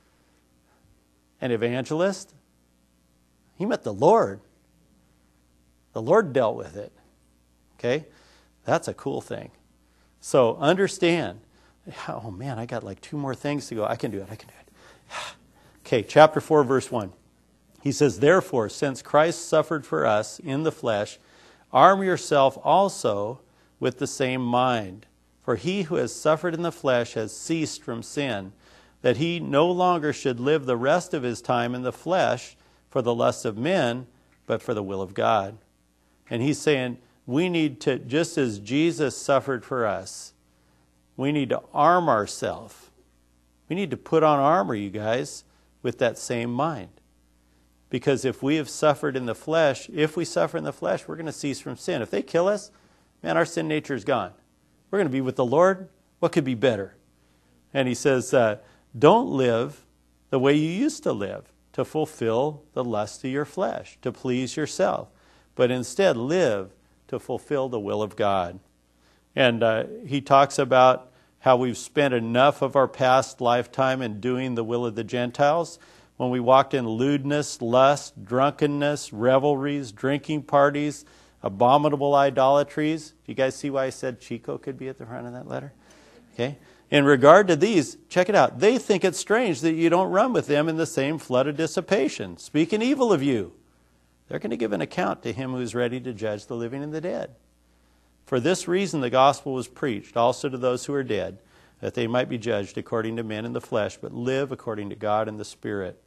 An evangelist. He met the Lord. The Lord dealt with it. Okay? That's a cool thing. So understand. Oh man, I got like two more things to go. I can do it. I can do it. Okay, chapter four, verse one. He says, therefore, since Christ suffered for us in the flesh, arm yourself also with the same mind. For he who has suffered in the flesh has ceased from sin, that he no longer should live the rest of his time in the flesh for the lusts of men, but for the will of God. And he's saying we need to, just as Jesus suffered for us, we need to arm ourselves. We need to put on armor, you guys, with that same mind. Because if we have suffered in the flesh, if we suffer in the flesh, we're going to cease from sin. If they kill us, man, our sin nature is gone. We're going to be with the Lord. What could be better? And he says, uh, don't live the way you used to live, to fulfill the lust of your flesh, to please yourself. But instead, live to fulfill the will of God. And uh, he talks about how we've spent enough of our past lifetime in doing the will of the Gentiles. When we walked in lewdness, lust, drunkenness, revelries, drinking parties, abominable idolatries. Do you guys see why I said Chico could be at the front of that letter? Okay. In regard to these, check it out. They think it's strange that you don't run with them in the same flood of dissipation, speaking evil of you. They're going to give an account to him who is ready to judge the living and the dead. For this reason the gospel was preached also to those who are dead, that they might be judged according to men in the flesh, but live according to God in the Spirit.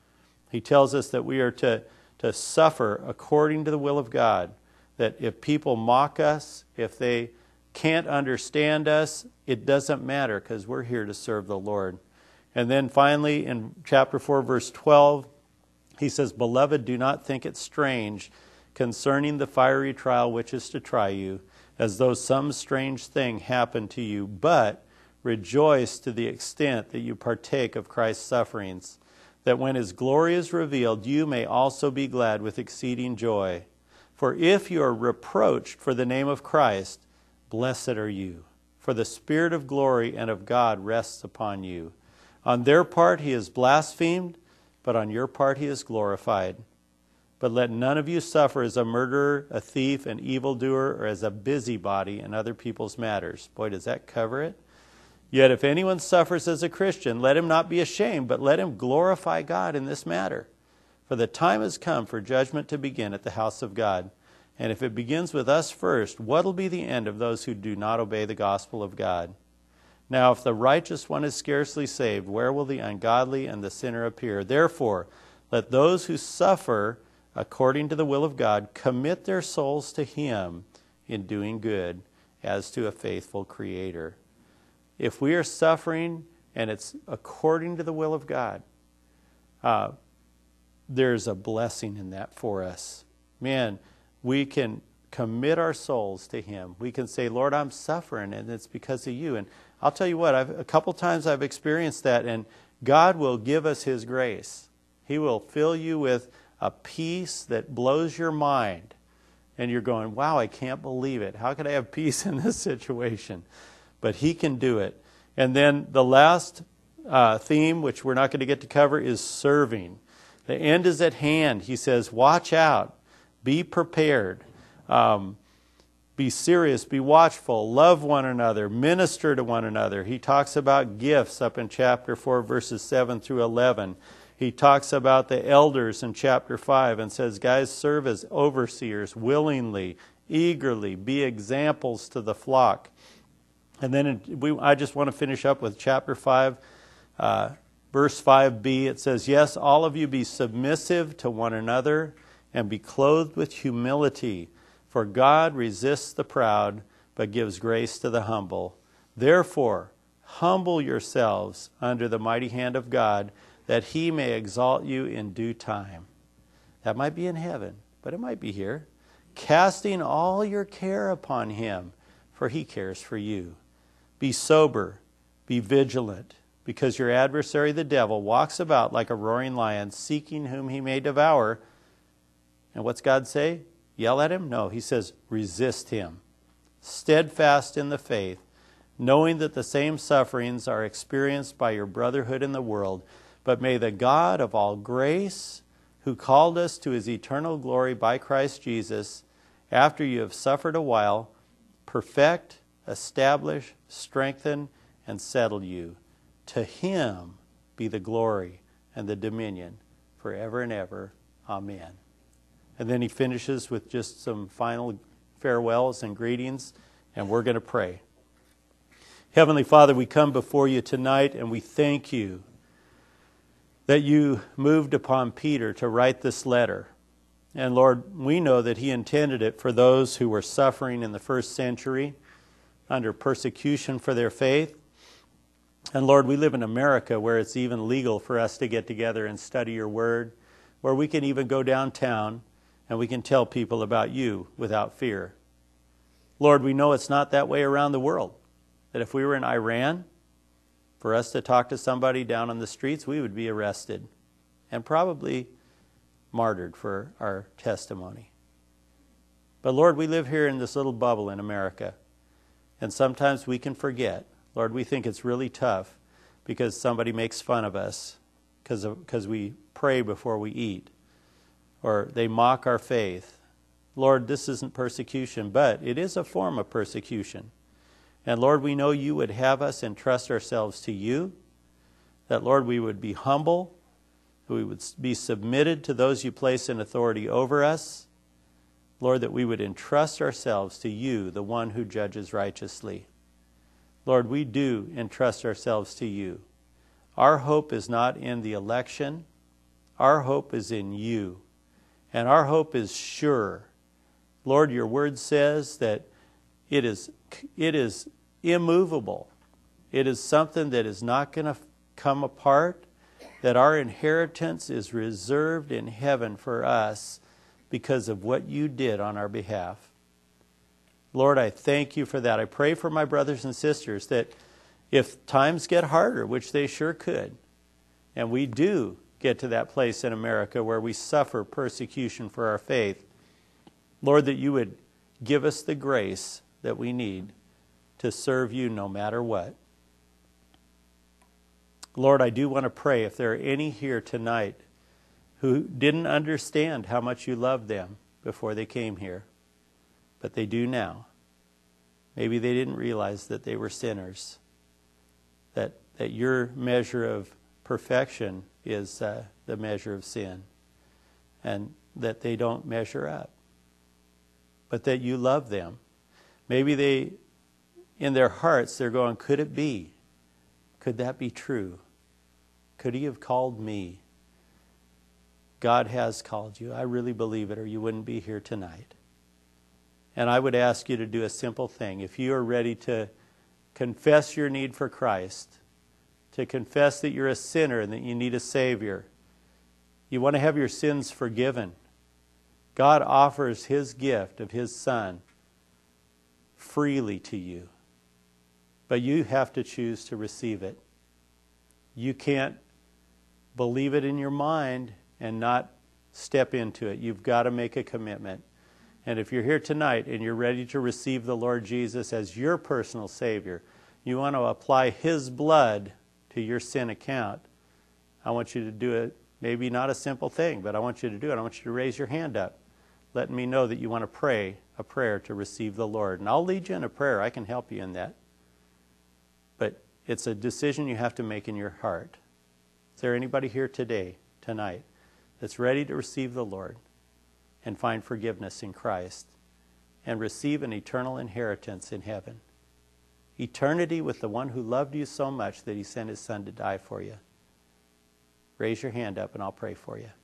He tells us that we are to, to suffer according to the will of God, that if people mock us, if they can't understand us, it doesn't matter because we're here to serve the Lord. And then finally in chapter four, verse twelve, he says, Beloved, do not think it strange concerning the fiery trial which is to try you, as though some strange thing happened to you, but rejoice to the extent that you partake of Christ's sufferings, that when his glory is revealed, you may also be glad with exceeding joy. For if you are reproached for the name of Christ, blessed are you, for the Spirit of glory and of God rests upon you. On their part he is blasphemed, but on your part he is glorified. But let none of you suffer as a murderer, a thief, an evildoer, or as a busybody in other people's matters. Boy, does that cover it? Yet if anyone suffers as a Christian, let him not be ashamed, but let him glorify God in this matter. For the time has come for judgment to begin at the house of God. And if it begins with us first, what will be the end of those who do not obey the gospel of God? Now, if the righteous one is scarcely saved, where will the ungodly and the sinner appear? Therefore, let those who suffer according to the will of God commit their souls to him in doing good, as to a faithful Creator. If we are suffering and it's according to the will of God, uh, there's a blessing in that for us. Man, we can commit our souls to him. We can say, Lord, I'm suffering, and it's because of you. And I'll tell you what, I've, a couple times I've experienced that, and God will give us his grace. He will fill you with a peace that blows your mind. And you're going, wow, I can't believe it. How could I have peace in this situation? But he can do it. And then the last uh, theme, which we're not going to get to cover, is serving. The end is at hand. He says, watch out. Be prepared. Um, be serious. Be watchful. Love one another. Minister to one another. He talks about gifts up in chapter four, verses seven through eleven. He talks about the elders in chapter five and says, guys, serve as overseers willingly, eagerly. Be examples to the flock. And then in, we, I just want to finish up with chapter five, uh, verse five b. It says, yes, all of you be submissive to one another and be clothed with humility. For God resists the proud, but gives grace to the humble. Therefore, humble yourselves under the mighty hand of God, that he may exalt you in due time. That might be in heaven, but it might be here. Casting all your care upon him, for he cares for you. Be sober, be vigilant, because your adversary the devil walks about like a roaring lion, seeking whom he may devour. And what's God say? Yell at him? No, he says, resist him. Steadfast in the faith, knowing that the same sufferings are experienced by your brotherhood in the world. But may the God of all grace, who called us to his eternal glory by Christ Jesus, after you have suffered a while, perfect, establish, strengthen, and settle you. To him be the glory and the dominion forever and ever. Amen. And then he finishes with just some final farewells and greetings, and we're going to pray. Heavenly Father, we come before you tonight and we thank you that you moved upon Peter to write this letter. And Lord, we know that he intended it for those who were suffering in the first century under persecution for their faith. And Lord, we live in America where it's even legal for us to get together and study your word, where we can even go downtown and we can tell people about you without fear. Lord, we know it's not that way around the world. That if we were in Iran, for us to talk to somebody down on the streets, we would be arrested and probably martyred for our testimony. But Lord, we live here in this little bubble in America, and sometimes we can forget. Lord, we think it's really tough because somebody makes fun of us because of, because we pray before we eat, or they mock our faith. Lord, this isn't persecution, but it is a form of persecution. And Lord, we know you would have us entrust ourselves to you, that, Lord, we would be humble, we would be submitted to those you place in authority over us. Lord, that we would entrust ourselves to you, the one who judges righteously. Lord, we do entrust ourselves to you. Our hope is not in the election. Our hope is in you. And our hope is sure. Lord, your word says that it is it is immovable. It is something that is not going to come apart, that our inheritance is reserved in heaven for us because of what you did on our behalf. Lord, I thank you for that. I pray for my brothers and sisters that if times get harder, which they sure could, and we do get to that place in America where we suffer persecution for our faith, Lord, that you would give us the grace that we need to serve you no matter what. Lord, I do want to pray if there are any here tonight who didn't understand how much you loved them before they came here, but they do now. Maybe they didn't realize that they were sinners, that, that your measure of perfection is uh, the measure of sin, and that they don't measure up, but that you love them. Maybe they, in their hearts, they're going, could it be? Could that be true? Could he have called me? God has called you. I really believe it, or you wouldn't be here tonight. And I would ask you to do a simple thing. If you are ready to confess your need for Christ, to confess that you're a sinner and that you need a Savior, you want to have your sins forgiven, God offers his gift of his Son freely to you. But you have to choose to receive it. You can't believe it in your mind and not step into it. You've got to make a commitment. And if you're here tonight and you're ready to receive the Lord Jesus as your personal Savior, you want to apply his blood to your sin account, I want you to do it. Maybe not a simple thing, but I want you to do it. I want you to raise your hand up, letting me know that you want to pray a prayer to receive the Lord. And I'll lead you in a prayer. I can help you in that. But it's a decision you have to make in your heart. Is there anybody here today, tonight, that's ready to receive the Lord and find forgiveness in Christ and receive an eternal inheritance in heaven? Eternity with the one who loved you so much that he sent his Son to die for you. Raise your hand up and I'll pray for you.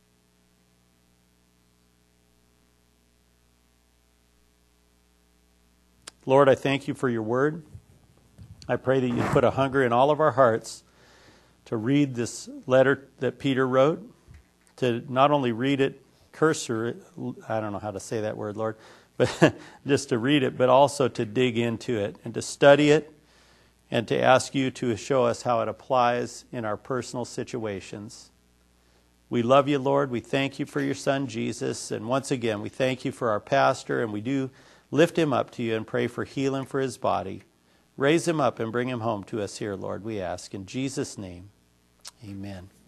Lord, I thank you for your word. I pray that you put a hunger in all of our hearts to read this letter that Peter wrote, to not only read it cursor, I don't know how to say that word, Lord, but just to read it, but also to dig into it and to study it and to ask you to show us how it applies in our personal situations. We love you, Lord. We thank you for your Son, Jesus. And once again, we thank you for our pastor, and we do lift him up to you and pray for healing for his body. Raise him up and bring him home to us here, Lord, we ask. In Jesus' name, amen.